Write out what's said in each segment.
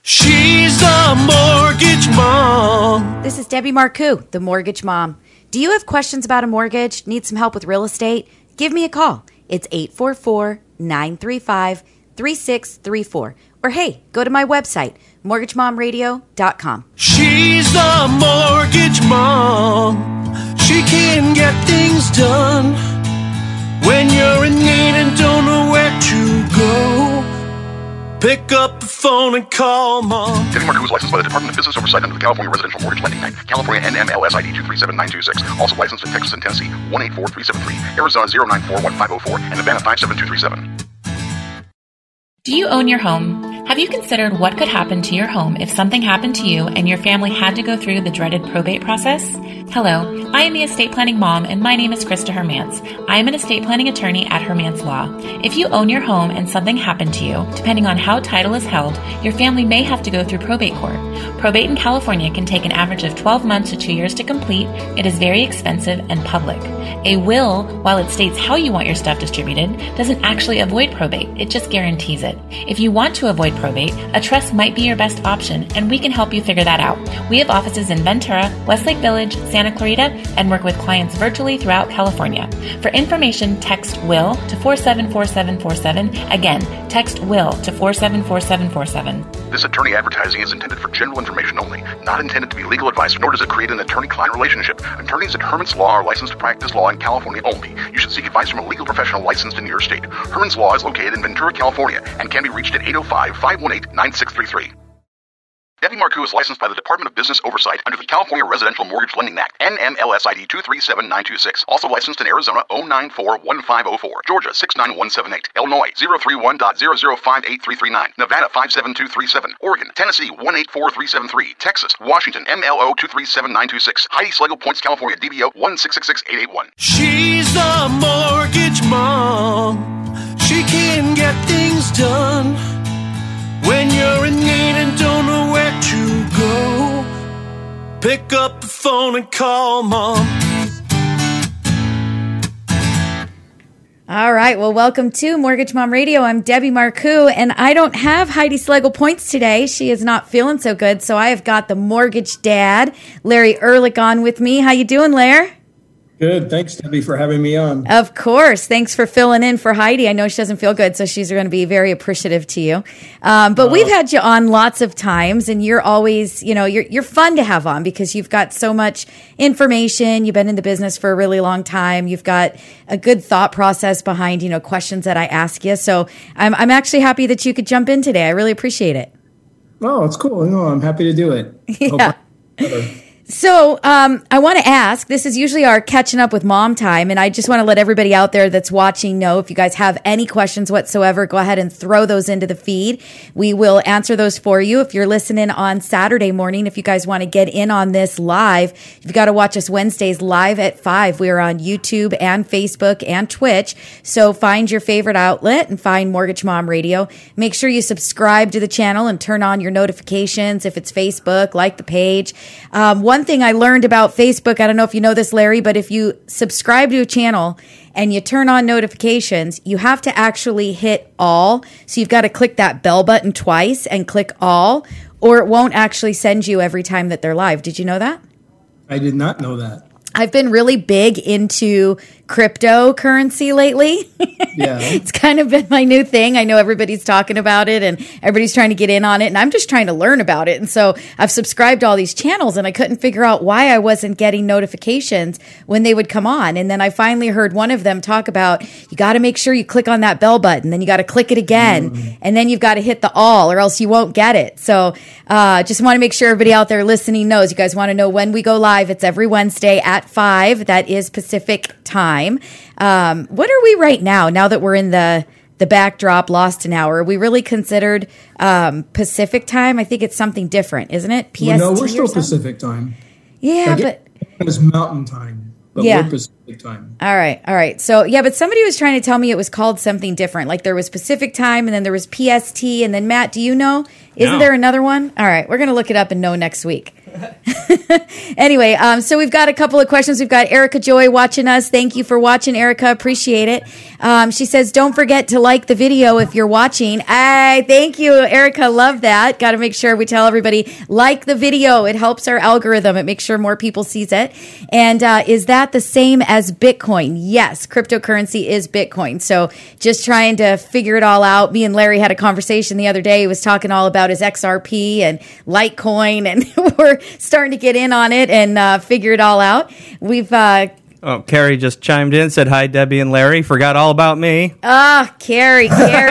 She's the mortgage mom. This is Debbie Marcoux, the mortgage mom. Do you have questions about a mortgage? Need some help with real estate? Give me a call. It's 844-935-3634. Or hey, go to my website, mortgagemomradio.com. She's the mortgage mom. She can get things done when you're in need and don't know where to go. Pick up the phone and call Mom. Debbie Marcoux is licensed by the Department of Business Oversight under the California Residential Mortgage Lending Act. California NMLS ID 237926. Also licensed in Texas and Tennessee 184373, Arizona 0941504, and Nevada 57237. Do you own your home? Have you considered what could happen to your home if something happened to you and your family had to go through the dreaded probate process? Hello, I am the estate planning mom, and my name is Krista Hermance. I am an estate planning attorney at Hermance Law. If you own your home and something happened to you, depending on how title is held, your family may have to go through probate court. Probate in California can take an average of 12 months to 2 years to complete. It is very expensive and public. A will, while it states how you want your stuff distributed, doesn't actually avoid probate. It just guarantees it. If you want to avoid probate, a trust might be your best option, and we can help you figure that out. We have offices in Ventura, Westlake Village, Santa Clarita, and work with clients virtually throughout California. For information, text WILL to 474747. Again, text WILL to 474747. This attorney advertising is intended for general information only, not intended to be legal advice, nor does it create an attorney-client relationship. Attorneys at Hermance Law are licensed to practice law in California only. You should seek advice from a legal professional licensed in your state. Hermance Law is located in Ventura, California, and can be reached at 805-518-9633. Debbie Marcoux is licensed by the Department of Business Oversight under the California Residential Mortgage Lending Act, NMLS ID 237926. Also licensed in Arizona 0941504, Georgia 69178, Illinois 031.0058339, Nevada 57237, Oregon, Tennessee 184373, Texas, Washington MLO 237926, Heidi Schlegel Points, California DBO 1666881. She's the mortgage mom. She can get things done when you're in need and don't know where to go. Pick up the phone and call Mom. All right. Well, welcome to Mortgage Mom Radio. I'm Debbie Marcoux, and I don't have Heidi Schlegel Points today. She is not feeling so good, so I have got the mortgage dad, Larry Ehrlich, on with me. How you doing, Larry? Good. Thanks, Debbie, for having me on. Of course. Thanks for filling in for Heidi. I know she doesn't feel good, so she's going to be very appreciative to you. But we've had you on lots of times, and you're always, you're fun to have on because you've got so much information. You've been in the business for a really long time. You've got a good thought process behind, questions that I ask you. So I'm actually happy that you could jump in today. I really appreciate it. Oh, it's cool. No, I'm happy to do it. Yeah. So I want to ask, this is usually our catching up with mom time, and I just want to let everybody out there that's watching know if you guys have any questions whatsoever, go ahead and throw those into the feed. We will answer those for you. If you're listening on Saturday morning, if you guys want to get in on this live, you've got to watch us Wednesdays live at 5. We are on YouTube and Facebook and Twitch. So find your favorite outlet and find Mortgage Mom Radio. Make sure you subscribe to the channel and turn on your notifications. If it's Facebook, like the page. One thing I learned about Facebook, I don't know if you know this, Larry, but if you subscribe to a channel and you turn on notifications, you have to actually hit all. So you've got to click that bell button twice and click all, or it won't actually send you every time that they're live. Did you know that? I did not know that. I've been really big into cryptocurrency lately. Yeah. It's kind of been my new thing. I know everybody's talking about it and everybody's trying to get in on it, and I'm just trying to learn about it. And so I've subscribed to all these channels, and I couldn't figure out why I wasn't getting notifications when they would come on. And then I finally heard one of them talk about, you got to make sure you click on that bell button, then you got to click it again, and then you've got to hit the all, or else you won't get it. So just want to make sure everybody out there listening knows. You guys want to know when we go live. It's every Wednesday at 5. That is Pacific time. What are we right now that we're in the backdrop, lost an hour? Are we really considered Pacific time? I think it's something different, isn't it? PST? Well, no, we're still Pacific time. Yeah, but it's Mountain time, but we're Pacific time. All right. So, yeah, but somebody was trying to tell me it was called something different. Like there was Pacific time, and then there was PST, and then Matt, do you know? Isn't there another one? All right, we're going to look it up and know next week. Anyway, so we've got a couple of questions. We've got Erica Joy watching us. Thank you for watching, Erica. Appreciate it. She says, don't forget to like the video if you're watching. Thank you, Erica. Love that. Got to make sure we tell everybody, like the video. It helps our algorithm. It makes sure more people sees it. And is that the same as Bitcoin? Yes, cryptocurrency is Bitcoin. So just trying to figure it all out. Me and Larry had a conversation the other day. He was talking all about his XRP and Litecoin, and we're starting to get in on it and figure it all out. We've Carrie just chimed in, said hi, Debbie and Larry. Forgot all about me. Carrie.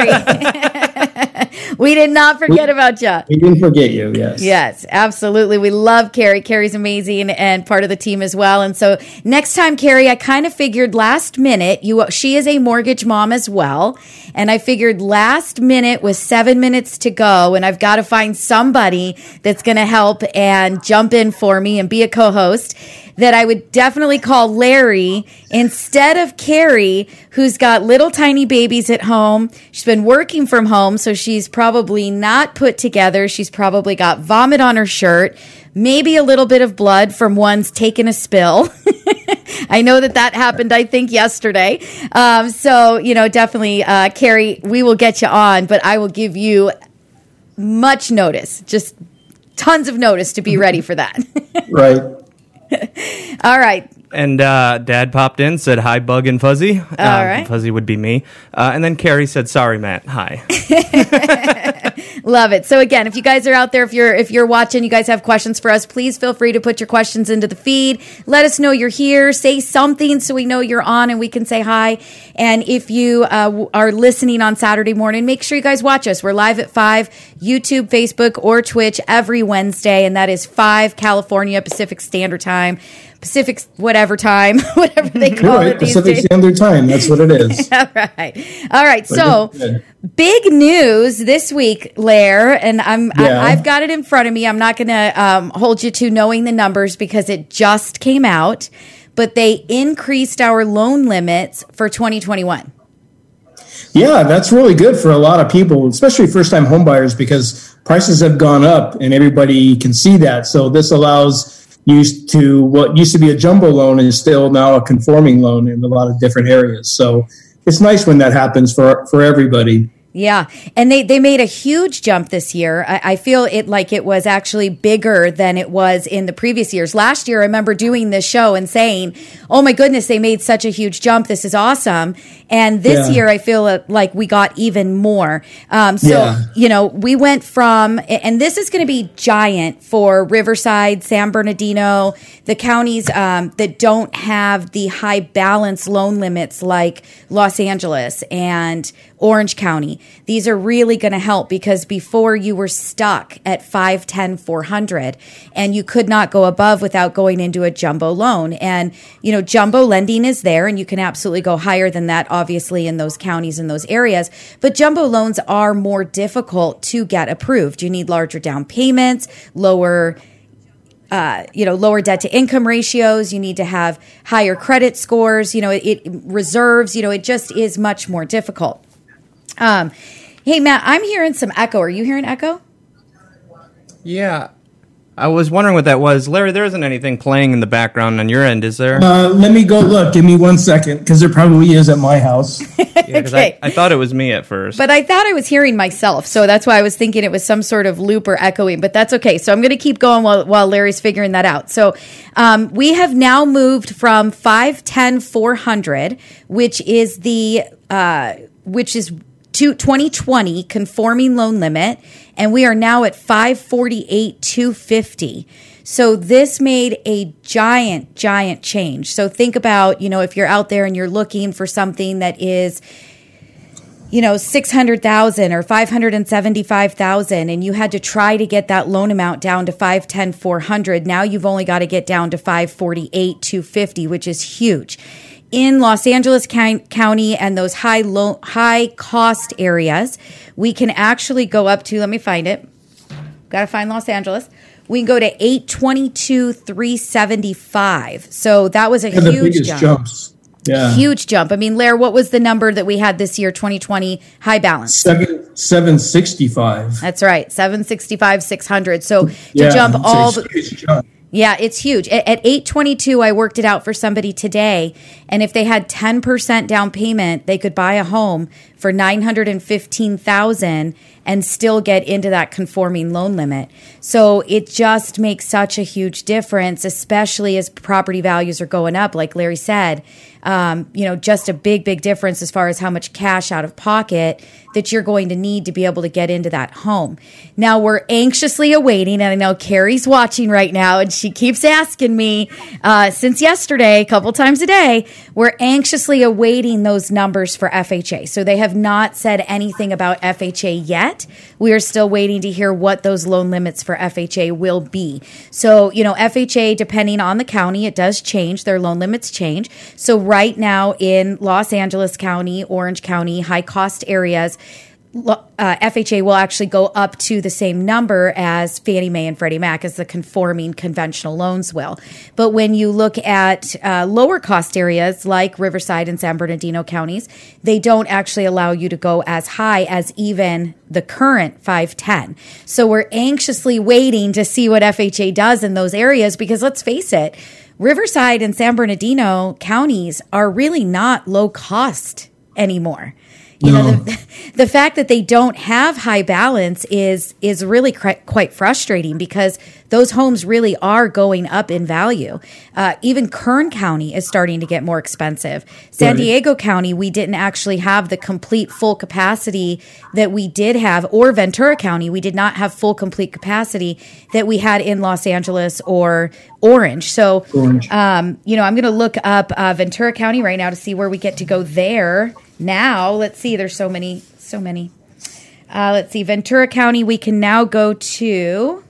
We did not forget about you. We didn't forget you, yes. Yes, absolutely. We love Carrie. Carrie's amazing and part of the team as well. And so next time, Carrie, I kind of figured last minute, she is a mortgage mom as well. And I figured last minute with 7 minutes to go, and I've got to find somebody that's going to help and jump in for me and be a co-host, that I would definitely call Larry instead of Carrie, who's got little tiny babies at home. She's been working from home, so she's probably not put together. She's probably got vomit on her shirt, maybe a little bit of blood from one's taking a spill. I know that happened, I think, yesterday. So, definitely, Carrie, we will get you on, but I will give you much notice, just tons of notice to be ready for that. Right. All right. And Dad popped in, said hi, Bug and Fuzzy. All right. Fuzzy would be me. And then Carrie said, sorry, Matt. Hi. Love it. So again, if you guys are out there, if you're watching, you guys have questions for us, please feel free to put your questions into the feed. Let us know you're here. Say something so we know you're on and we can say hi. And if you are listening on Saturday morning, make sure you guys watch us. We're live at 5, YouTube, Facebook, or Twitch every Wednesday, and that is 5 California Pacific Standard Time. Pacific whatever time, whatever they call it these Pacific days. Standard Time, that's what it is. All right. So big news this week, Lair, and I've got it in front of me. I'm not going to hold you to knowing the numbers because it just came out, but they increased our loan limits for 2021. Yeah, that's really good for a lot of people, especially first-time homebuyers, because prices have gone up and everybody can see that. So this allows what used to be a jumbo loan is still now a conforming loan in a lot of different areas. So it's nice when that happens for everybody. Yeah. And they made a huge jump this year. I feel it like it was actually bigger than it was in the previous years. Last year, I remember doing this show and saying, oh my goodness, they made such a huge jump. This is awesome. And this year, I feel like we got even more. We went from, and this is going to be giant for Riverside, San Bernardino, the counties that don't have the high balance loan limits like Los Angeles and Orange County. These are really going to help because before you were stuck at 510, 400 and you could not go above without going into a jumbo loan. And, jumbo lending is there and you can absolutely go higher than that, obviously, in those counties and those areas. But jumbo loans are more difficult to get approved. You need larger down payments, lower debt to income ratios. You need to have higher credit scores, it reserves, it just is much more difficult. Hey, Matt, I'm hearing some echo. Are you hearing echo? Yeah. I was wondering what that was. Larry, there isn't anything playing in the background on your end, is there? Let me go look. Give me 1 second, because there probably is at my house. Okay. I thought it was me at first. But I thought I was hearing myself, so that's why I was thinking it was some sort of loop or echoing, but that's okay. So I'm going to keep going while Larry's figuring that out. So we have now moved from 510, 400, which is 2020 conforming loan limit, and we are now at 548, 250. So this made a giant change. So think about, if you're out there and you're looking for something that is, $600,000 or $575,000, and you had to try to get that loan amount down to 510, 400. Now you've only got to get down to 548, 250, which is huge. In Los Angeles County and those high cost areas, we can actually go up to, let me find it. Got to find Los Angeles. We can go to 822, 375. So that was a huge the biggest jump. Jumps. Yeah. Huge jump. I mean, Lair, what was the number that we had this year, 2020, high balance? 765. That's right, 765, 600. So to jump all the... Yeah, it's huge. At 822, I worked it out for somebody today, and if they had 10% down payment, they could buy a home for $915,000 and still get into that conforming loan limit. So it just makes such a huge difference, especially as property values are going up, like Larry said. Just a big, big difference as far as how much cash out of pocket that you're going to need to be able to get into that home. Now, we're anxiously awaiting, and I know Carrie's watching right now, and she keeps asking me since yesterday, a couple times a day, we're anxiously awaiting those numbers for FHA. So they have not said anything about FHA yet. We are still waiting to hear what those loan limits for FHA will be. So, FHA, depending on the county, it does change. Their loan limits change. So right now in Los Angeles County, Orange County, high cost areas, FHA will actually go up to the same number as Fannie Mae and Freddie Mac, as the conforming conventional loans will. But when you look at lower cost areas like Riverside and San Bernardino counties, they don't actually allow you to go as high as even the current 510. So we're anxiously waiting to see what FHA does in those areas, because let's face it, Riverside and San Bernardino counties are really not low cost anymore. The fact that they don't have high balance is really quite frustrating, because those homes really are going up in value. Even Kern County is starting to get more expensive. San Diego County, we didn't actually have the complete full capacity that we did have, or Ventura County, we did not have full complete capacity that we had in Los Angeles or Orange. So, I'm going to look up Ventura County right now to see where we get to go there. Now, let's see, there's so many. Let's see, Ventura County, we can now go to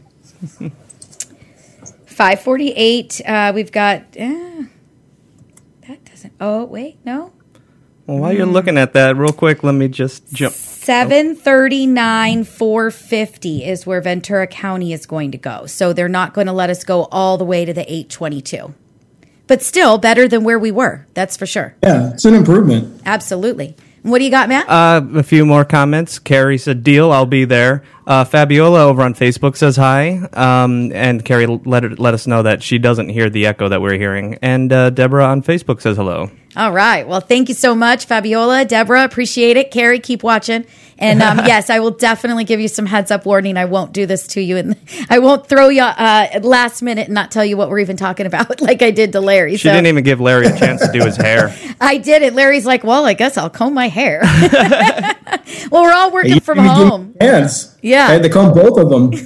548. We've got, that doesn't, oh, wait, no. Well, while you're looking at that, real quick, let me just jump. 739, 450 is where Ventura County is going to go. So they're not going to let us go all the way to the 822. But still better than where we were. That's for sure. Yeah, it's an improvement. Absolutely. What do you got, Matt? A few more comments. Carrie said, deal, I'll be there. Fabiola over on Facebook says hi. And Carrie let us know that she doesn't hear the echo that we're hearing. And Deborah on Facebook says hello. All right. Well, thank you so much, Fabiola. Deborah, appreciate it. Carrie, keep watching. And yes, I will definitely give you some heads up warning. I won't do this to you, and I won't throw you at last minute and not tell you what we're even talking about, like I did to Larry. She didn't even give Larry a chance to do his hair. I did it. Larry's like, well, I guess I'll comb my hair. Well, we're all working from home. Yes. Yeah. I had to comb both of them.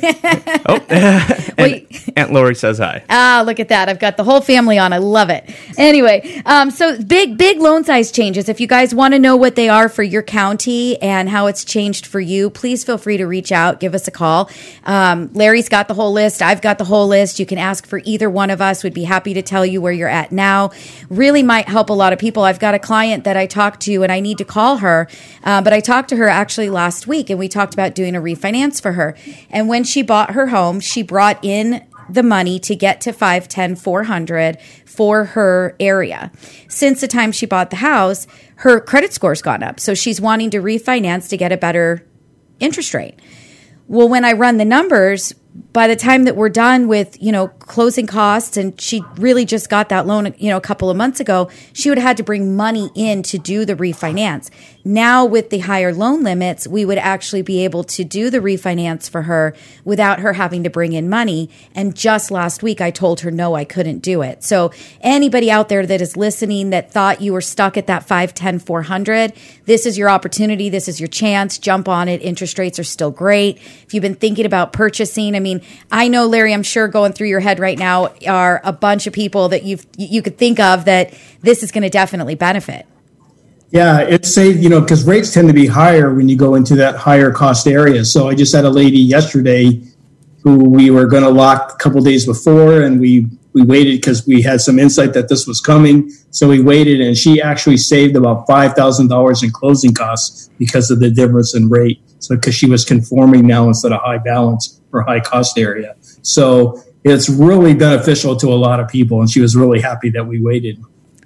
Aunt Lori says hi. Look at that. I've got the whole family on. I love it. Anyway, so big loan size changes. If you guys want to know what they are for your county and how it's changed for you, please feel free to reach out. Give us a call. Larry's got the whole list. I've got the whole list. You can ask for either one of us. We'd be happy to tell you where you're at now. Really might help a lot of people. I've got a client that I talked to, and I need to call her, but I talked to her actually last week, and we talked about doing a refinance for her. And when she bought her home, she brought in the money to get to 510, 400 for her area. Since the time she bought the house, her credit score's gone up. So she's wanting to refinance to get a better interest rate. Well, when I run the numbers, by the time that we're done with, closing costs, and she really just got that loan, a couple of months ago, she would have had to bring money in to do the refinance. Now with the higher loan limits, we would actually be able to do the refinance for her without her having to bring in money. And just last week, I told her, no, I couldn't do it. So anybody out there that is listening that thought you were stuck at that 510, 400, this is your opportunity. This is your chance. Jump on it. Interest rates are still great. If you've been thinking about purchasing, I know, Larry, I'm sure going through your head right now are a bunch of people that you could think of that this is going to definitely benefit. Yeah, it's safe, because rates tend to be higher when you go into that higher cost area. So I just had a lady yesterday who we were going to lock a couple days before, and we waited because we had some insight that this was coming. So we waited, and she actually saved about $5,000 in closing costs because of the difference in rate. So because she was conforming now instead of high balance or high cost area. So it's really beneficial to a lot of people, and she was really happy that we waited.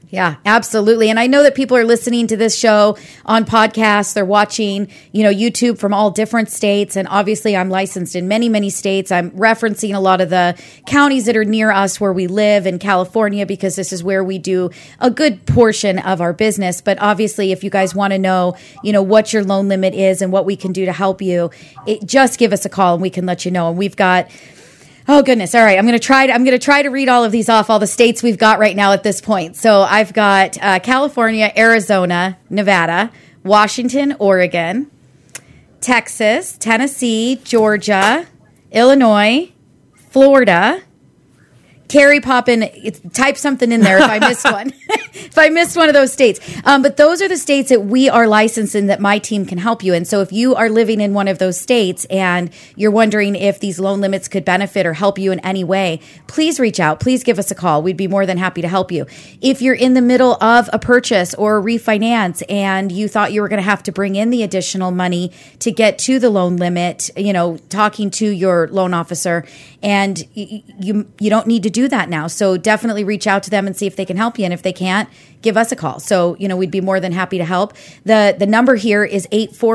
Yeah, absolutely. And I know that people are listening to this show on podcasts. They're watching, YouTube from all different states. And obviously I'm licensed in many, many states. I'm referencing a lot of the counties that are near us where we live in California, because this is where we do a good portion of our business. But obviously, if you guys want to know, what your loan limit is and what we can do to help you, just give us a call and we can let you know. And we've got... Oh goodness. All right. I'm going to try to read all of these off, all the states we've got right now at this point. So I've got California, Arizona, Nevada, Washington, Oregon, Texas, Tennessee, Georgia, Illinois, Florida. Carrie, pop in, type something in there if I missed one. If I missed one of those states. But those are the states that we are licensed in that my team can help you in. So if you are living in one of those states and you're wondering if these loan limits could benefit or help you in any way, please reach out. Please give us a call. We'd be more than happy to help you. If you're in the middle of a purchase or a refinance and you thought you were going to have to bring in the additional money to get to the loan limit, talking to your loan officer, and you don't need to do that now. So definitely reach out to them and see if they can help you. And if they can't, give us a call. So, we'd be more than happy to help. The number here is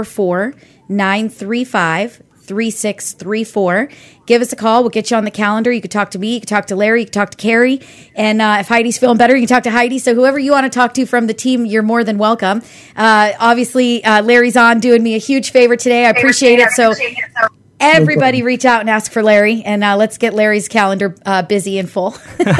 844-935-3634. Give us a call. We'll get you on the calendar. You could talk to me. You could talk to Larry. You could talk to Carrie. And if Heidi's feeling better, you can talk to Heidi. So whoever you want to talk to from the team, you're more than welcome. Obviously, Larry's on doing me a huge favor today. I appreciate it. So everybody reach out and ask for Larry, and let's get Larry's calendar busy and full.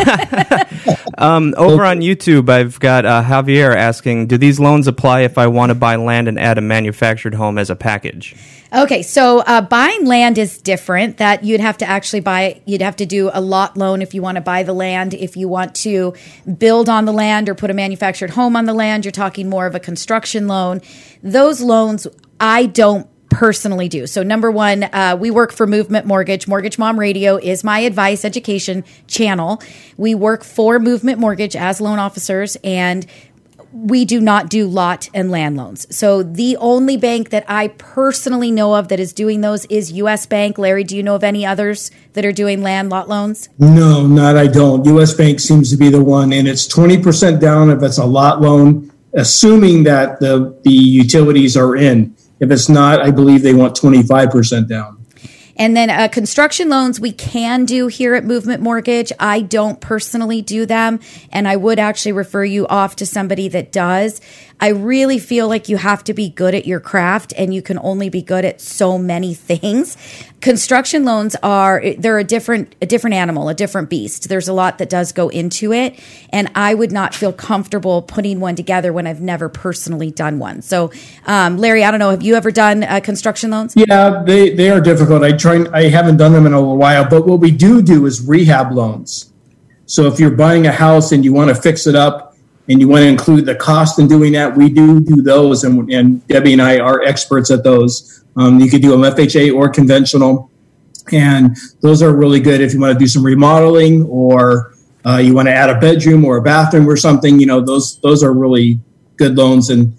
Over on YouTube, I've got Javier asking, do these loans apply if I want to buy land and add a manufactured home as a package? Okay, so buying land is different. That you'd have to actually you'd have to do a lot loan if you want to buy the land. If you want to build on the land or put a manufactured home on the land, you're talking more of a construction loan. Those loans, I don't personally do. So number one, we work for Movement Mortgage. Mortgage Mom Radio is my advice education channel. We work for Movement Mortgage as loan officers, and we do not do lot and land loans. So the only bank that I personally know of that is doing those is U.S. Bank. Larry, do you know of any others that are doing land lot loans? No, I don't. U.S. Bank seems to be the one, and it's 20% down if it's a lot loan, assuming that the utilities are in. If it's not, I believe they want 25% down. And then construction loans we can do here at Movement Mortgage. I don't personally do them, and I would actually refer you off to somebody that does. I really feel like you have to be good at your craft, and you can only be good at so many things. Construction loans they're a different animal, a different beast. There's a lot that does go into it, and I would not feel comfortable putting one together when I've never personally done one. So, Larry, I don't know, have you ever done construction loans? Yeah, they are difficult. I haven't done them in a while, but what we do is rehab loans. So if you're buying a house and you want to fix it up, and you want to include the cost in doing that, we do those, and Debbie and I are experts at those. You could do them FHA or conventional, and those are really good if you want to do some remodeling or you want to add a bedroom or a bathroom or something. Those are really good loans, and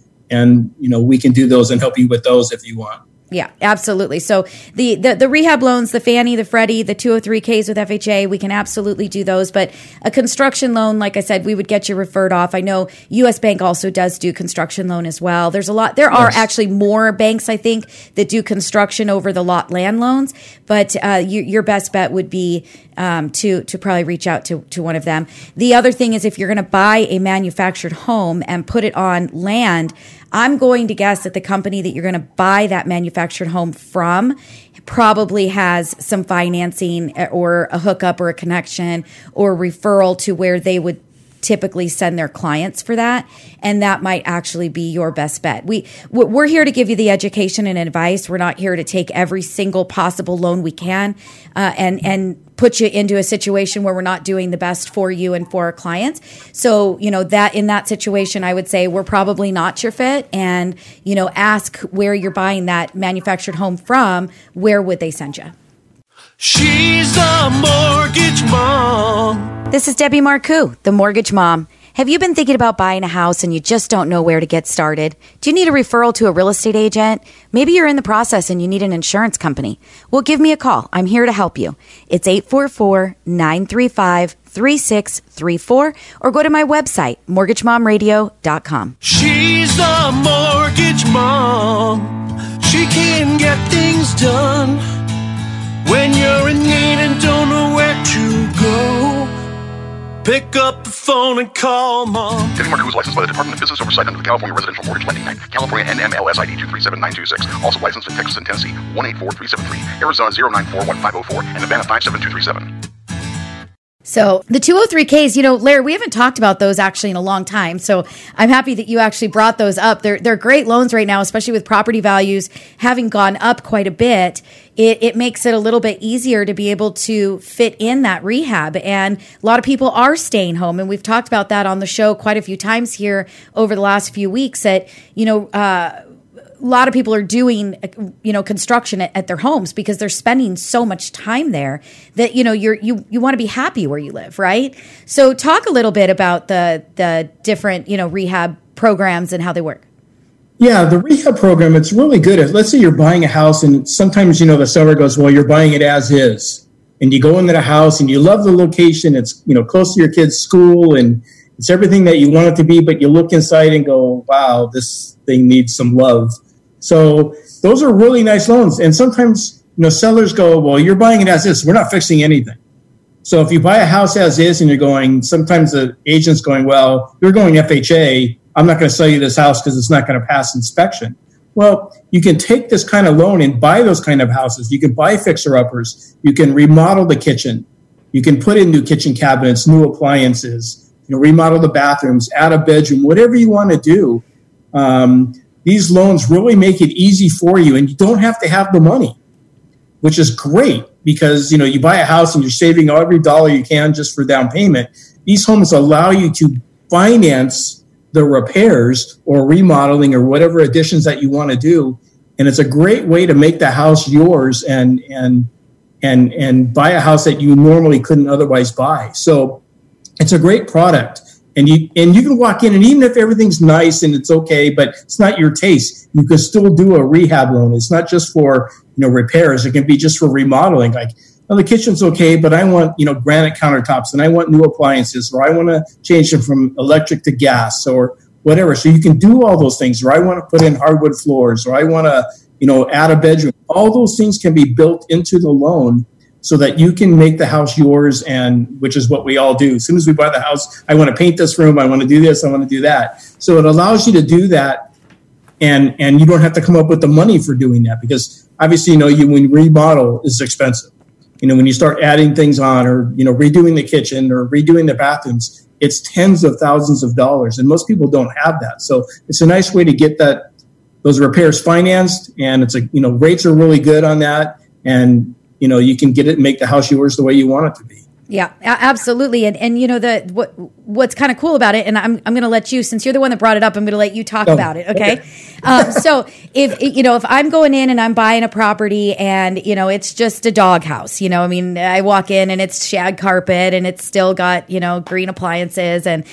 we can do those and help you with those if you want. Yeah, absolutely. So the rehab loans, the Fannie, the Freddie, the 203Ks with FHA, we can absolutely do those. But a construction loan, like I said, we would get you referred off. I know U.S. Bank also does do construction loan as well. There's a lot. There are actually more banks, I think, that do construction over the lot land loans. But your best bet would be to probably reach out to one of them. The other thing is if you're going to buy a manufactured home and put it on land, I'm going to guess that the company that you're going to buy that manufactured home from probably has some financing or a hookup or a connection or referral to where they would typically send their clients for that, and that might actually be your best bet. We're here to give you the education and advice. We're not here to take every single possible loan we can and put you into a situation where we're not doing the best for you and for our clients. So, that in that situation, I would say we're probably not your fit, and, ask where you're buying that manufactured home from. Where would they send you? She's the Mortgage Mom. This is Debbie Marcoux, the Mortgage Mom. Have you been thinking about buying a house and you just don't know where to get started? Do you need a referral to a real estate agent? Maybe you're in the process and you need an insurance company. Well, give me a call. I'm here to help you. It's 844-935-3634. 888-866-3634 or go to my website, mortgagemomradio.com. She's the mortgage mom. She can get things done when you're in need and don't know where to go. Pick up the phone and call Mom. Denny Martin, who's licensed by the Department of Business Oversight under the California Residential Mortgage Lending Act, California NMLS ID 237926. Also licensed in Texas and Tennessee 184373, Arizona 0941504, and Nevada 57237. So the 203Ks, Larry, we haven't talked about those actually in a long time. So I'm happy that you actually brought those up. They're great loans right now, especially with property values having gone up quite a bit. It makes it a little bit easier to be able to fit in that rehab. And a lot of people are staying home. And we've talked about that on the show quite a few times here over the last few weeks that, a lot of people are doing, construction at their homes because they're spending so much time there that, you want to be happy where you live, right? So talk a little bit about the different, rehab programs and how they work. Yeah, the rehab program, it's really good. Let's say you're buying a house and sometimes, the seller goes, well, you're buying it as is. And you go into the house and you love the location. It's, close to your kid's school and it's everything that you want it to be, but you look inside and go, wow, this thing needs some love. So those are really nice loans. And sometimes, sellers go, well, you're buying it as is. We're not fixing anything. So if you buy a house as is and you're going, sometimes the agent's going, well, you're going FHA. I'm not going to sell you this house because it's not going to pass inspection. Well, you can take this kind of loan and buy those kind of houses. You can buy fixer-uppers. You can remodel the kitchen. You can put in new kitchen cabinets, new appliances, remodel the bathrooms, add a bedroom, whatever you want to do. These loans really make it easy for you, and you don't have to have the money, which is great because, you buy a house and you're saving every dollar you can just for down payment. These homes allow you to finance the repairs or remodeling or whatever additions that you want to do. And it's a great way to make the house yours and buy a house that you normally couldn't otherwise buy. So it's a great product. And you can walk in, and even if everything's nice and it's okay, but it's not your taste, you can still do a rehab loan. It's not just for repairs. It can be just for remodeling. Like, well, the kitchen's okay, but I want granite countertops, and I want new appliances, or I want to change them from electric to gas, or whatever. So you can do all those things. Or I want to put in hardwood floors, or I want to add a bedroom. All those things can be built into the loan, so that you can make the house yours, and which is what we all do. As soon as we buy the house, I want to paint this room, I want to do this, I want to do that. So it allows you to do that, and you don't have to come up with the money for doing that, because obviously, when you remodel, it's expensive. When you start adding things on, or redoing the kitchen or redoing the bathrooms, it's tens of thousands of dollars, and most people don't have that. So it's a nice way to get those repairs financed, and it's rates are really good on that, and you can get it and make the house yours the way you want it to be. Yeah, absolutely. And what's kind of cool about it, and I'm going to let you, since you're the one that brought it up, I'm going to let you talk about it. Okay. So if I'm going in and I'm buying a property and, it's just a doghouse, I walk in and it's shag carpet and it's still got, green appliances and,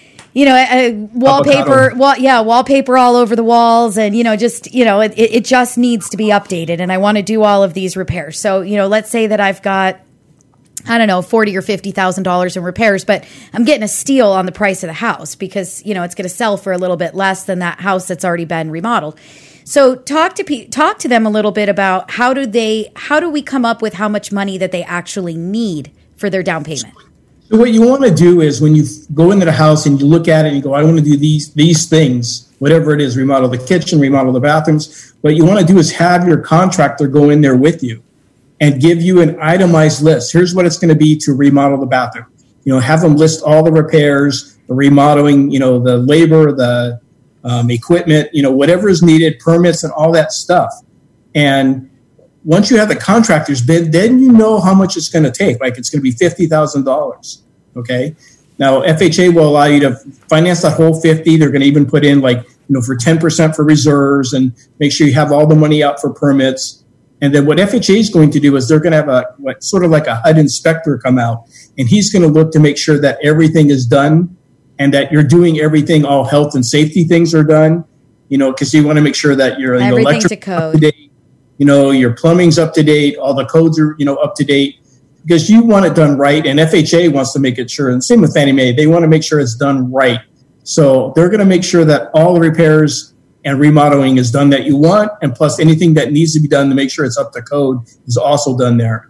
wallpaper all over the walls, and it just needs to be updated, and I want to do all of these repairs. So let's say that I've got, I don't know, $40,000 or $50,000 in repairs, but I'm getting a steal on the price of the house because it's going to sell for a little bit less than that house that's already been remodeled. So talk to them a little bit about how do we come up with how much money that they actually need for their down payment. So what you want to do is when you go into the house and you look at it and you go, I want to do these things, whatever it is, remodel the kitchen, remodel the bathrooms. What you want to do is have your contractor go in there with you and give you an itemized list. Here's what it's going to be to remodel the bathroom. Have them list all the repairs, the remodeling, the labor, the equipment, whatever is needed, permits and all that stuff. And once you have the contractor's bid, then you know how much it's going to take. Like it's going to be $50,000. Okay. Now FHA will allow you to finance that whole 50. They're going to even put in for 10% for reserves and make sure you have all the money out for permits. And then what FHA is going to do is they're going to have sort of like a HUD inspector come out, and he's going to look to make sure that everything is done and that you're doing everything, all health and safety things are done, because you want to make sure that your electric to code. Up to date, your plumbing's up to date, all the codes are, up to date. because you want it done right, and FHA wants to make it sure, and same with Fannie Mae, they want to make sure it's done right. So they're going to make sure that all the repairs and remodeling is done that you want, and plus anything that needs to be done to make sure it's up to code is also done there.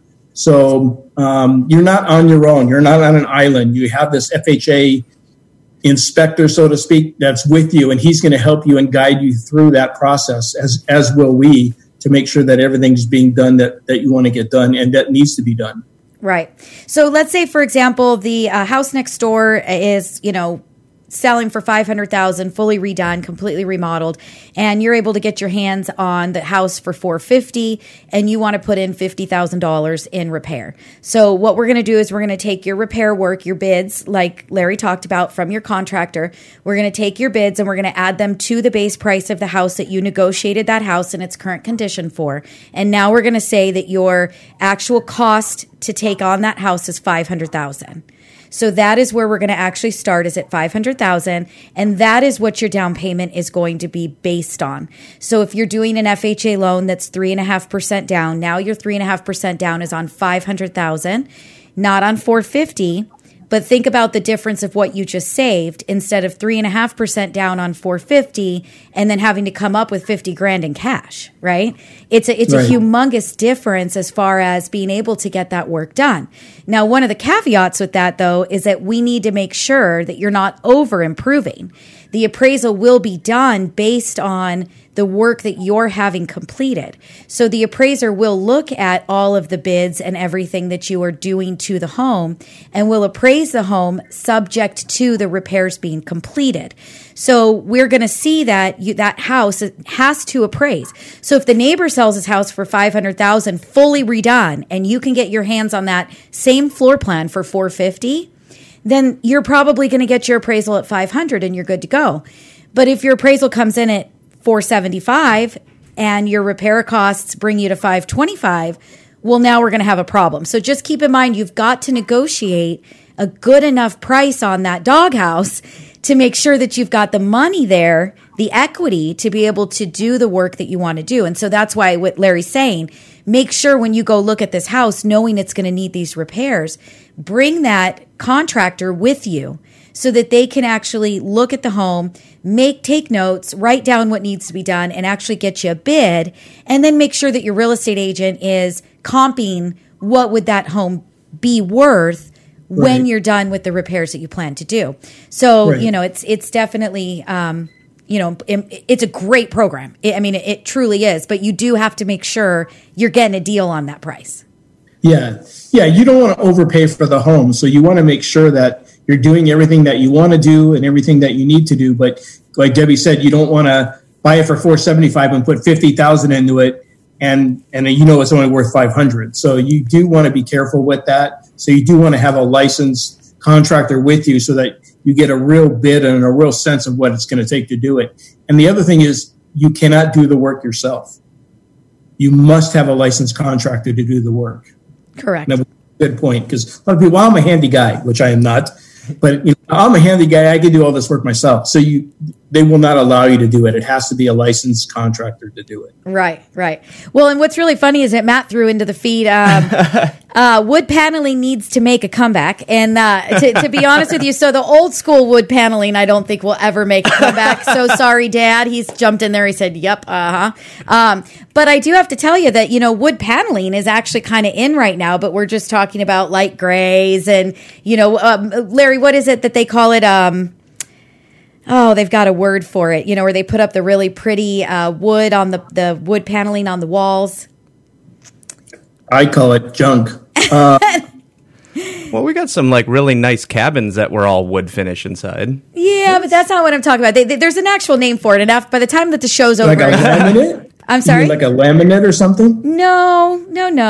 So you're not on your own. You're not on an island. You have this FHA inspector, so to speak, that's with you, and he's going to help you and guide you through that process, as will we, to make sure that everything's being done that you want to get done and that needs to be done. Right. So let's say, for example, the house next door is, selling for $500,000, fully redone, completely remodeled, and you're able to get your hands on the house for $450,000, and you want to put in $50,000 in repair. So what we're going to do is we're going to take your repair work, your bids, like Larry talked about, from your contractor. We're going to take your bids and we're going to add them to the base price of the house that you negotiated that house in its current condition for. And now we're going to say that your actual cost to take on that house is $500,000. So that is where we're going to actually start, is at $500,000, and that is what your down payment is going to be based on. So if you're doing an FHA loan that's 3.5% down, now your 3.5% down is on $500,000, not on $450,000. But think about the difference of what you just saved. Instead of 3.5% down on $450,000 and then having to come up with $50,000 in cash, right? It's a humongous difference as far as being able to get that work done. Now, one of the caveats with that, though, is that we need to make sure that you're not over improving. The appraisal will be done based on the work that you're having completed. So the appraiser will look at all of the bids and everything that you are doing to the home and will appraise the home subject to the repairs being completed. So we're going to see that that house has to appraise. So if the neighbor sells his house for $500,000 fully redone and you can get your hands on that same floor plan for $450,000, then you're probably going to get your appraisal at $500,000 and you're good to go. But if your appraisal comes in at $475,000 and your repair costs bring you to $525,000, well, now we're going to have a problem. So just keep in mind, you've got to negotiate a good enough price on that doghouse to make sure that you've got the money there, the equity, to be able to do the work that you want to do. And so that's why what Larry's saying, make sure when you go look at this house, knowing it's going to need these repairs, bring that contractor with you so that they can actually look at the home, take notes, write down what needs to be done, and actually get you a bid, and then make sure that your real estate agent is comping what would that home be worth when you're done with the repairs that you plan to do. So, it's definitely, it's a great program. It truly is, but you do have to make sure you're getting a deal on that price. Yeah. You don't want to overpay for the home. So you want to make sure that you're doing everything that you want to do and everything that you need to do. But like Debbie said, you don't want to buy it for $475,000 and put $50,000 into it, and it's only worth $500,000. So you do want to be careful with that. So you do want to have a licensed contractor with you so that you get a real bid and a real sense of what it's going to take to do it. And the other thing is, you cannot do the work yourself. You must have a licensed contractor to do the work. Correct. That's a good point, because a lot of people, I'm a handy guy, which I am not. But I'm a handy guy. I can do all this work myself. So they will not allow you to do it. It has to be a licensed contractor to do it. Right. Well, and what's really funny is that Matt threw into the feed, wood paneling needs to make a comeback. And to be honest with you, so the old school wood paneling, I don't think will ever make a comeback. So sorry, Dad. He's jumped in there. He said, yep, but I do have to tell you that, wood paneling is actually kind of in right now, but we're just talking about light grays and, Larry, what is it that they call it? They've got a word for it, where they put up the really pretty wood on the wood paneling on the walls. I call it junk. Well, we got some really nice cabins that were all wood finish inside. Yeah, but that's not what I'm talking about. There's an actual name for it, and by the time that the show's over, like a laminate. I'm sorry, like a laminate or something. No.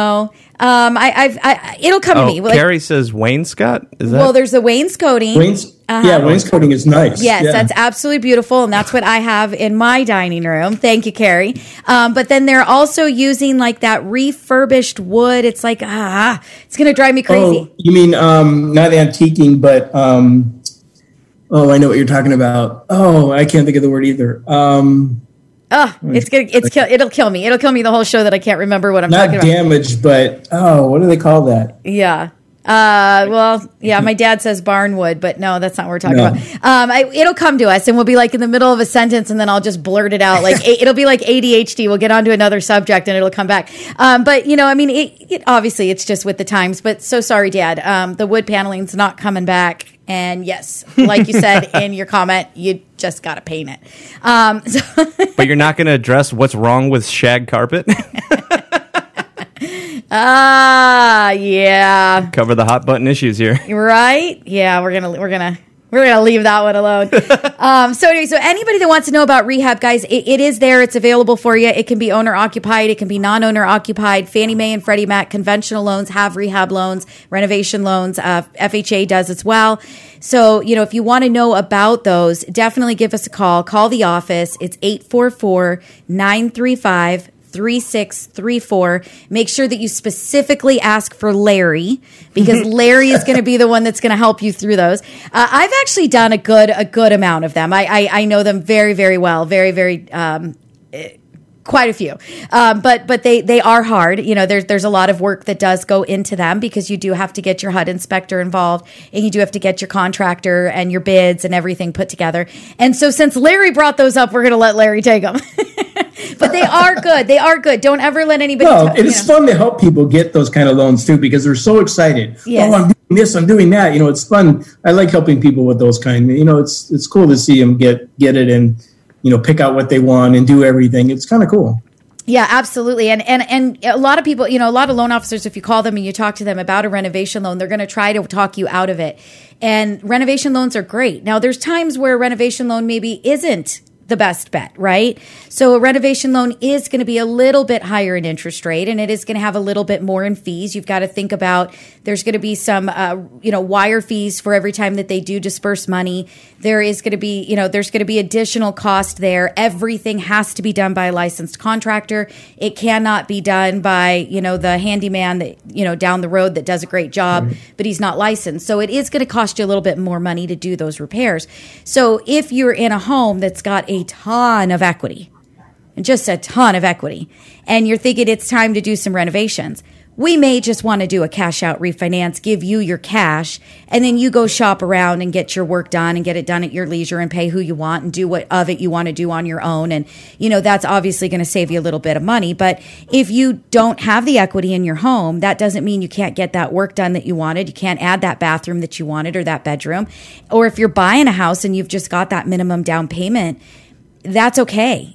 It'll come to me. Carrie says wainscot. Is that? Well, there's the wainscoting. Yeah, wainscoting is nice. Yes, yeah. That's absolutely beautiful, and that's what I have in my dining room. Thank you, Carrie. But then they're also using that refurbished wood. It's it's going to drive me crazy. Oh, you mean not antiquing, but I know what you're talking about. Oh, I can't think of the word either. Oh, it'll kill me. It'll kill me the whole show that I can't remember what I'm Not talking about. Not damaged, but what do they call that? Yeah. My dad says barnwood, but no, that's not what we're talking about. It'll come to us and we'll be like in the middle of a sentence and then I'll just blurt it out. Like it'll be like ADHD. We'll get onto another subject and it'll come back. But it obviously it's just with the times, but so sorry, Dad. The wood paneling's not coming back. And yes, like you said in your comment, you just got to paint it. But you're not going to address what's wrong with shag carpet? Yeah. Cover the hot button issues here. Right? Yeah, we're gonna leave that one alone. So anybody that wants to know about rehab, guys, it is there. It's available for you. It can be owner occupied. It can be non-owner occupied. Fannie Mae and Freddie Mac conventional loans have rehab loans, renovation loans. FHA does as well. So, if you want to know about those, definitely give us a call. Call the office. It's 844-935-3634. Make sure that you specifically ask for Larry because Larry is going to be the one that's going to help you through those. I've actually done a good amount of them. I know them very, very well. Very, very, quite a few. But they are hard. There's a lot of work that does go into them because you do have to get your HUD inspector involved and you do have to get your contractor and your bids and everything put together. And so since Larry brought those up, we're going to let Larry take them. But they are good. They are good. Don't ever let anybody. Well, it's fun to help people get those kind of loans too because they're so excited. Yes. Oh, I'm doing this, I'm doing that. It's fun. I like helping people with those kind. It's cool to see them get it and pick out what they want and do everything. It's kind of cool. Yeah, absolutely. And a lot of people, a lot of loan officers, if you call them and you talk to them about a renovation loan, they're going to try to talk you out of it. And renovation loans are great. Now, there's times where a renovation loan maybe isn't the best bet, right? So a renovation loan is going to be a little bit higher in interest rate and it is going to have a little bit more in fees. You've got to think about there's going to be some, wire fees for every time that they do disperse money. There is going to be, there's going to be additional cost there. Everything has to be done by a licensed contractor. It cannot be done by, the handyman that, down the road that does a great job, but he's not licensed. So it is going to cost you a little bit more money to do those repairs. So if you're in a home that's got a ton of equity, and just a ton of equity, and you're thinking it's time to do some renovations, we may just want to do a cash out refinance, give you your cash, and then you go shop around and get your work done and get it done at your leisure and pay who you want and do what of it you want to do on your own. And, that's obviously going to save you a little bit of money. But if you don't have the equity in your home, that doesn't mean you can't get that work done that you wanted. You can't add that bathroom that you wanted or that bedroom. Or if you're buying a house and you've just got that minimum down payment, that's okay.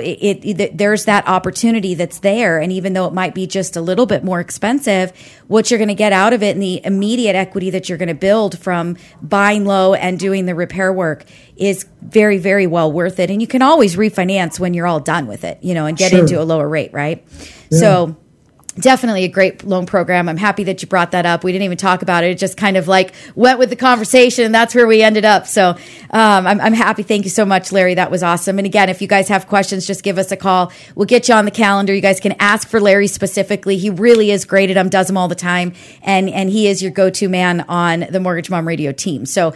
There's that opportunity that's there. And even though it might be just a little bit more expensive, what you're going to get out of it and the immediate equity that you're going to build from buying low and doing the repair work is very, very well worth it. And you can always refinance when you're all done with it, and get into a lower rate, right? Yeah. So definitely a great loan program. I'm happy that you brought that up. We didn't even talk about it. It just kind of went with the conversation, and that's where we ended up. So I'm happy. Thank you so much, Larry. That was awesome. And again, if you guys have questions, just give us a call. We'll get you on the calendar. You guys can ask for Larry specifically. He really is great at them, does them all the time. And he is your go-to man on the Mortgage Mom Radio team. So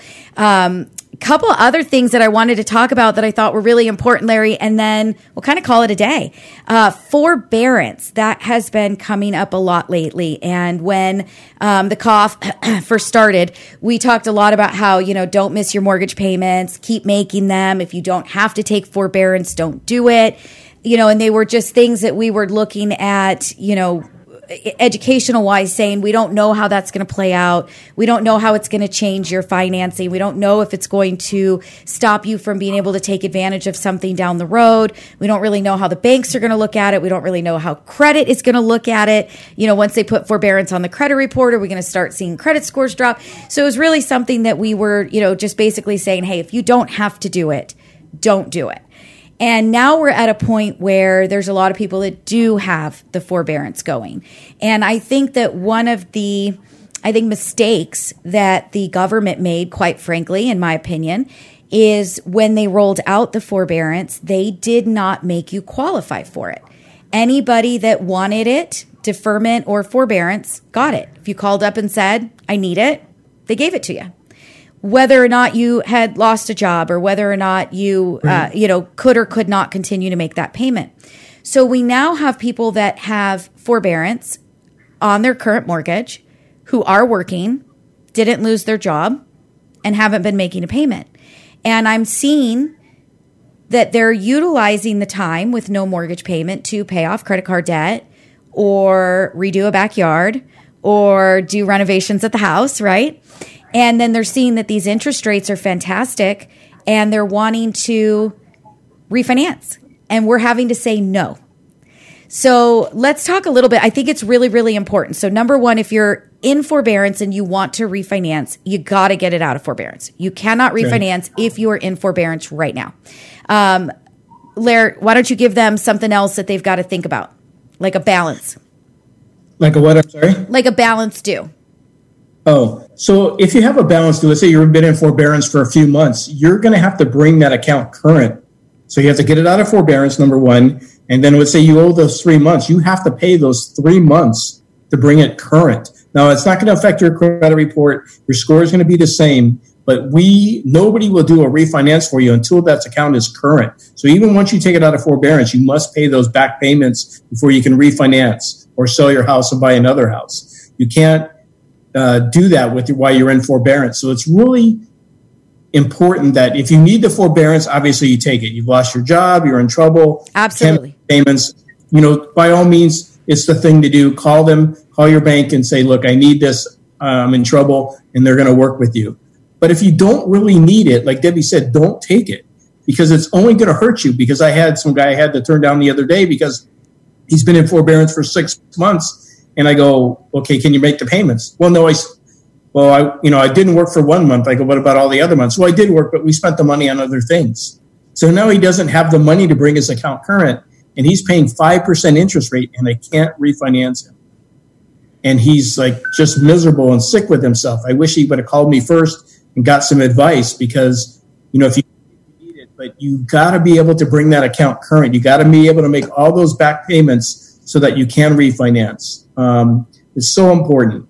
couple other things that I wanted to talk about that I thought were really important, Larry, and then we'll kind of call it a day. Forbearance, that has been coming up a lot lately. And when the cough first started, we talked a lot about how, don't miss your mortgage payments, keep making them. If you don't have to take forbearance, don't do it. And they were just things that we were looking at, educational wise, saying we don't know how that's going to play out. We don't know how it's going to change your financing. We don't know if it's going to stop you from being able to take advantage of something down the road. We don't really know how the banks are going to look at it. We don't really know how credit is going to look at it. Once they put forbearance on the credit report, are we going to start seeing credit scores drop? So it was really something that we were, just basically saying, hey, if you don't have to do it, don't do it. And now we're at a point where there's a lot of people that do have the forbearance going. And I think that one of the, mistakes that the government made, quite frankly, in my opinion, is when they rolled out the forbearance, they did not make you qualify for it. Anybody that wanted it, deferment or forbearance, got it. If you called up and said, I need it, they gave it to you. whether or not you had lost a job or whether or not you, could or could not continue to make that payment. So we now have people that have forbearance on their current mortgage who are working, didn't lose their job, and haven't been making a payment. And I'm seeing that they're utilizing the time with no mortgage payment to pay off credit card debt or redo a backyard or do renovations at the house, right? And then they're seeing that these interest rates are fantastic and they're wanting to refinance. And we're having to say no. So let's talk a little bit. I think it's really, really important. So number one, if you're in forbearance and you want to refinance, you got to get it out of forbearance. You cannot refinance if you are in forbearance right now. Lair, why don't you give them something else that they've got to think about? Like a balance. Like a what? I'm sorry? Like a balance due. Oh, so if you have a balance due, let's say you've been in forbearance for a few months, you're going to have to bring that account current. So you have to get it out of forbearance, number one. And then let's say you owe those 3 months. You have to pay those 3 months to bring it current. Now, it's not going to affect your credit report. Your score is going to be the same. But nobody will do a refinance for you until that account is current. So even once you take it out of forbearance, you must pay those back payments before you can refinance or sell your house and buy another house. You can't do that while you're in forbearance. So it's really important that if you need the forbearance, obviously you take it. You've lost your job, you're in trouble. Absolutely. Payments, by all means, it's the thing to do. Call them, call your bank and say, look, I need this. I'm in trouble, and they're going to work with you. But if you don't really need it, like Debbie said, don't take it because it's only going to hurt you. Because I had some guy I had to turn down the other day because he's been in forbearance for 6 months. And I go, okay, can you make the payments? Well, no, I didn't work for 1 month. I go, what about all the other months? Well, I did work, but we spent the money on other things. So now he doesn't have the money to bring his account current, and he's paying 5% interest rate, and they can't refinance him. And he's like just miserable and sick with himself. I wish he would have called me first and got some advice because, if you need it, but you got to be able to bring that account current. You got to be able to make all those back payments so that you can refinance. It's so important.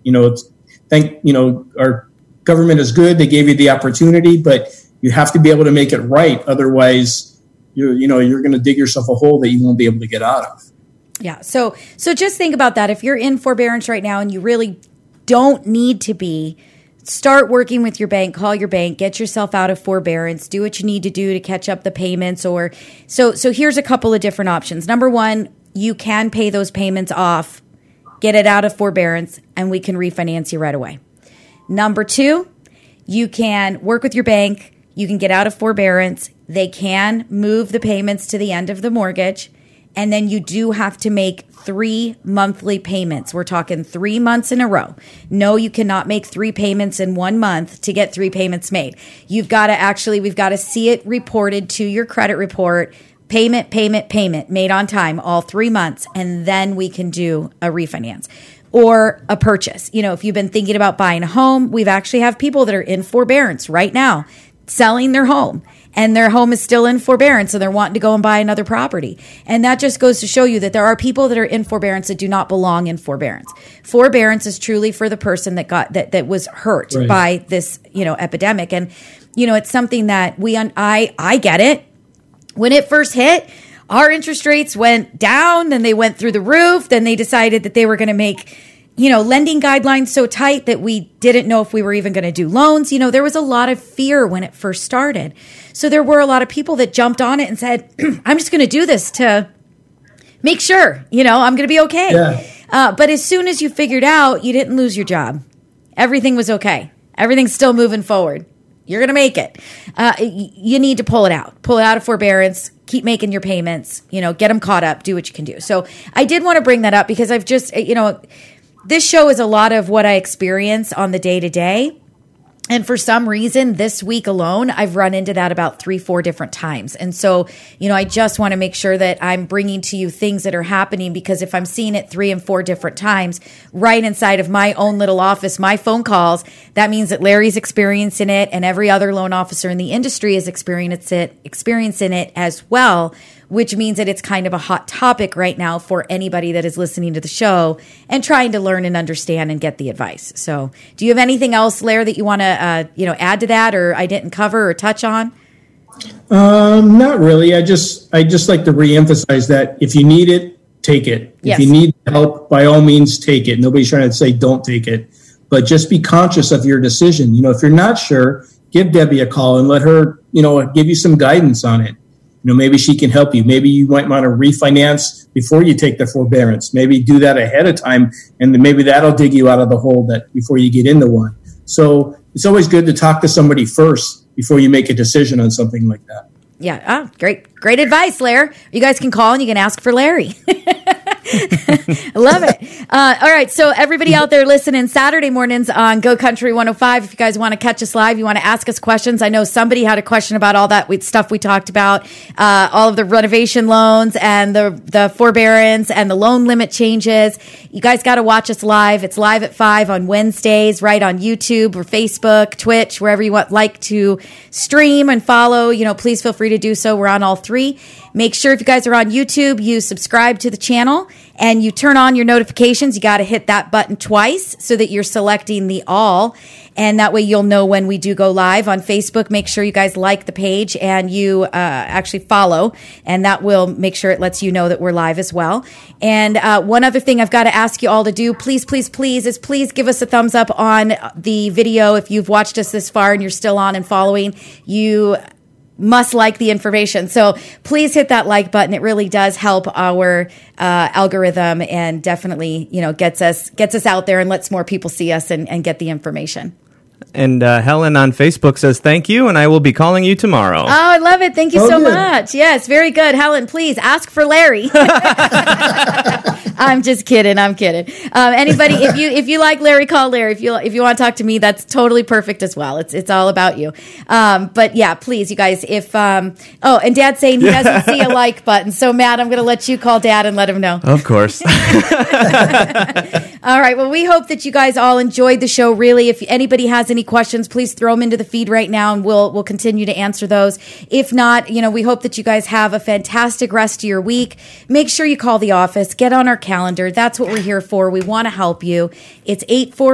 Our government is good. They gave you the opportunity, but you have to be able to make it right. Otherwise, you're going to dig yourself a hole that you won't be able to get out of. Yeah. So just think about that. If you're in forbearance right now and you really don't need to be, start working with your bank, call your bank, get yourself out of forbearance, do what you need to do to catch up the payments. So here's a couple of different options. Number one, you can pay those payments off, get it out of forbearance, and we can refinance you right away. Number two, you can work with your bank. You can get out of forbearance. They can move the payments to the end of the mortgage. And then you do have to make 3 monthly payments. We're talking 3 months in a row. No, you cannot make 3 payments in 1 month to get 3 payments made. We've got to see it reported to your credit report. Payment made on time, all 3 months. And then we can do a refinance or a purchase. If you've been thinking about buying a home, we've actually have people that are in forbearance right now selling their home. And their home is still in forbearance, so they're wanting to go and buy another property. And that just goes to show you that there are people that are in forbearance that do not belong in forbearance. Forbearance is truly for the person that was hurt by this, epidemic. And, it's something that I get it. When it first hit, our interest rates went down, then they went through the roof, then they decided that they were going to make lending guidelines so tight that we didn't know if we were even going to do loans. There was a lot of fear when it first started. So there were a lot of people that jumped on it and said, I'm just going to do this to make sure, I'm going to be okay. Yeah. But as soon as you figured out you didn't lose your job, everything was okay. Everything's still moving forward. You're going to make it. You need to pull it out of forbearance, keep making your payments, get them caught up, do what you can do. So I did want to bring that up because I've just, this show is a lot of what I experience on the day-to-day. And for some reason, this week alone, I've run into that about 3-4 different times. And so, I just want to make sure that I'm bringing to you things that are happening, because if I'm seeing it 3 and 4 different times right inside of my own little office, my phone calls, that means that Larry's experiencing it and every other loan officer in the industry is experiencing it as well. which means that it's kind of a hot topic right now for anybody that is listening to the show and trying to learn and understand and get the advice. So do you have anything else, Lair, that you want to, add to that, or I didn't cover or touch on? Not really. I just like to reemphasize that if you need it, take it. Yes. If you need help, by all means, take it. Nobody's trying to say don't take it, but just be conscious of your decision. If you're not sure, give Debbie a call and let her, give you some guidance on it. Maybe she can help you. Maybe you might want to refinance before you take the forbearance. Maybe do that ahead of time, and then maybe that'll dig you out of the hole that before you get into one. So it's always good to talk to somebody first before you make a decision on something like that. Yeah. Great advice, Lair. You guys can call and you can ask for Larry. I love it. All right. So everybody out there listening, Saturday mornings on Go Country 105, if you guys want to catch us live, you want to ask us questions. I know somebody had a question about all that stuff we talked about, all of the renovation loans and the forbearance and the loan limit changes. You guys got to watch us live. It's live at 5 on Wednesdays, right on YouTube or Facebook, Twitch, wherever you like to stream and follow. Please feel free to do so. We're on all three. Make sure if you guys are on YouTube, you subscribe to the channel and you turn on your notifications. You got to hit that button twice so that you're selecting the all. And that way you'll know when we do go live. On Facebook, make sure you guys like the page and you actually follow. And that will make sure it lets you know that we're live as well. And one other thing I've got to ask you all to do, please, please, please, is please give us a thumbs up on the video. If you've watched us this far and you're still on and following, you must like the information. So please hit that like button. It really does help our algorithm and definitely, gets us out there and lets more people see us and get the information. And Helen on Facebook says, thank you, and I will be calling you tomorrow. Oh, I love it. Thank you so much. Yes, very good. Helen, please ask for Larry. I'm just kidding. I'm kidding. Anybody, if you like Larry, call Larry. If you want to talk to me, that's totally perfect as well. It's all about you. But yeah, please, you guys, and Dad's saying he doesn't see a like button. So Matt, I'm going to let you call Dad and let him know. Of course. All right. Well, we hope that you guys all enjoyed the show. Really, if anybody has any questions, please throw them into the feed right now and we'll continue to answer those. If not, we hope that you guys have a fantastic rest of your week. Make sure you call the office, get on our calendar. That's what we're here for. We want to help you. It's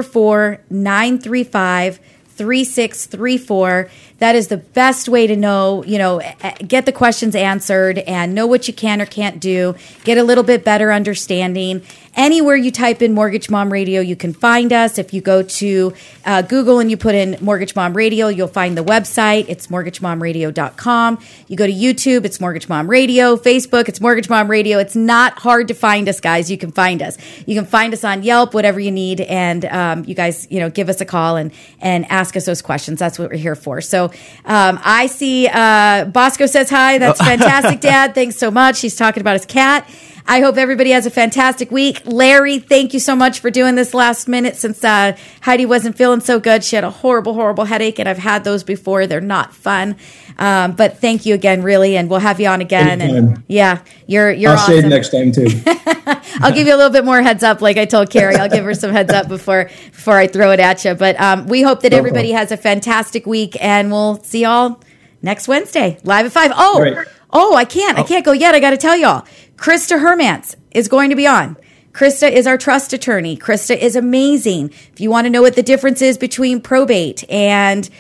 844-935-3634. That is the best way to know, get the questions answered and know what you can or can't do, get a little bit better understanding. Anywhere you type in Mortgage Mom Radio, you can find us. If you go to Google and you put in Mortgage Mom Radio, you'll find the website. It's mortgagemomradio.com. You go to YouTube, it's Mortgage Mom Radio. Facebook, it's Mortgage Mom Radio. It's not hard to find us, guys. You can find us. You can find us on Yelp, whatever you need. And you guys, give us a call and ask us those questions. That's what we're here for. So I see Bosco says hi. That's fantastic, Dad. Thanks so much. He's talking about his cat. I hope everybody has a fantastic week. Larry, thank you so much for doing this last minute since Heidi wasn't feeling so good. She had a horrible, horrible headache, and I've had those before. They're not fun. But thank you again, really, and we'll have you on again. And yeah, you're I'll awesome. say it next time too. I'll give you a little bit more heads up, like I told Carrie. I'll give her some heads up before I throw it at you. But we hope that everybody has a fantastic week, and we'll see y'all next Wednesday, live at 5. I can't go yet. I got to tell y'all. Krista Hermance is going to be on. Krista is our trust attorney. Krista is amazing. If you want to know what the difference is between probate and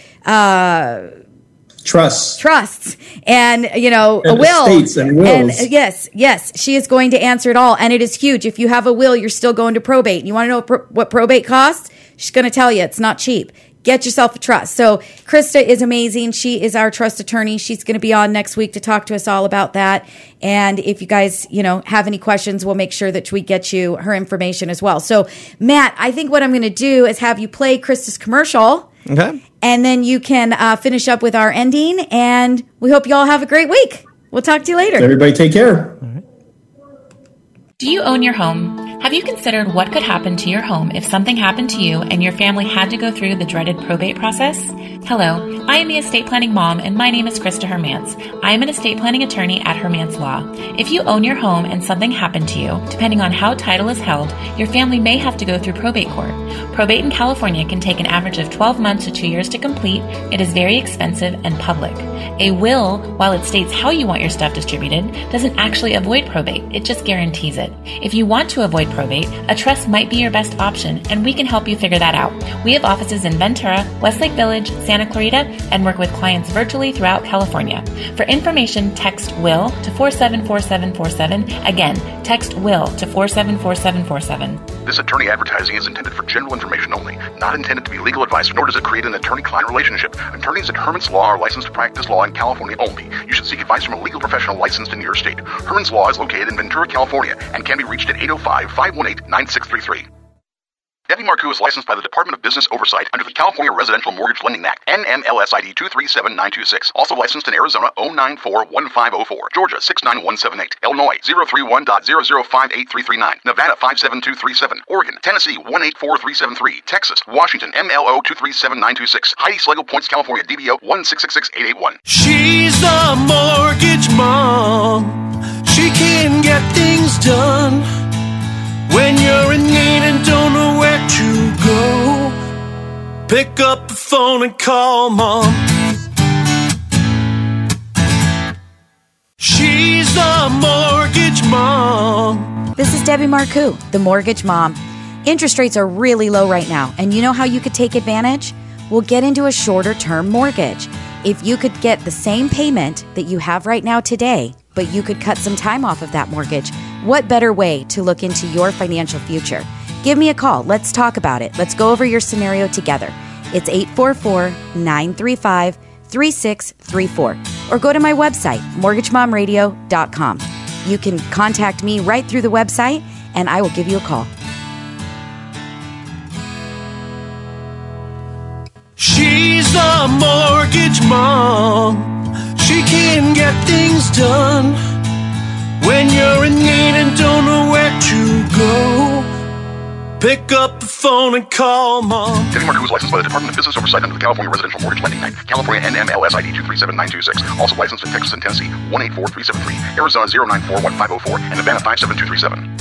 trusts and a will, estates and wills. And yes, she is going to answer it all, and it is huge. If you have a will, you're still going to probate. You want to know what probate costs? She's going to tell you it's not cheap. Get yourself a trust. So Krista is amazing. She is our trust attorney. She's going to be on next week to talk to us all about that. And if you guys, have any questions, we'll make sure that we get you her information as well. So Matt, I think what I'm going to do is have you play Krista's commercial. Okay. And then you can finish up with our ending. And we hope you all have a great week. We'll talk to you later. Everybody take care. Do you own your home? Have you considered what could happen to your home if something happened to you and your family had to go through the dreaded probate process? Hello, I am the estate planning mom and my name is Krista Hermance. I am an estate planning attorney at Hermance Law. If you own your home and something happened to you, depending on how title is held, your family may have to go through probate court. Probate in California can take an average of 12 months to 2 years to complete. It is very expensive and public. A will, while it states how you want your stuff distributed, doesn't actually avoid probate. It just guarantees it. If you want to avoid probate, a trust might be your best option, and we can help you figure that out. We have offices in Ventura, Westlake Village, Santa Clarita, and work with clients virtually throughout California. For information, text WILL to 474747. Again, text WILL to 474747. This attorney advertising is intended for general information only, not intended to be legal advice, nor does it create an attorney-client relationship. Attorneys at Hermance Law are licensed to practice law in California only. You should seek advice from a legal professional licensed in your state. Hermance Law is located in Ventura, California, and can be reached at 805-518-9633. Debbie Marcoux is licensed by the Department of Business Oversight under the California Residential Mortgage Lending Act, NMLS ID 237926. Also licensed in Arizona 0941504, Georgia 69178, Illinois 031.0058339, Nevada 57237, Oregon, Tennessee 184373, Texas, Washington MLO 237926, Heidi Schlegel Points, California DBO 1666881. She's the mortgage mom. She can get things done when you're in need and don't know where to go. Pick up the phone and call mom. She's the mortgage mom. This is Debbie Marcoux, the mortgage mom. Interest rates are really low right now, and you know how you could take advantage? Well, get into a shorter term mortgage. If you could get the same payment that you have right now today, but you could cut some time off of that mortgage, what better way to look into your financial future? Give me a call. Let's talk about it. Let's go over your scenario together. It's 844-935-3634. Or go to my website, mortgagemomradio.com. You can contact me right through the website, and I will give you a call. She's the mortgage mom. She can get things done when you're in need and don't know where to go. Pick up the phone and call mom. Debbie Marcoux is licensed by the Department of Business Oversight under the California Residential Mortgage Lending Act, California NMLS ID 237926. Also licensed in Texas and Tennessee 184373, Arizona 0941504, and Nevada 57237.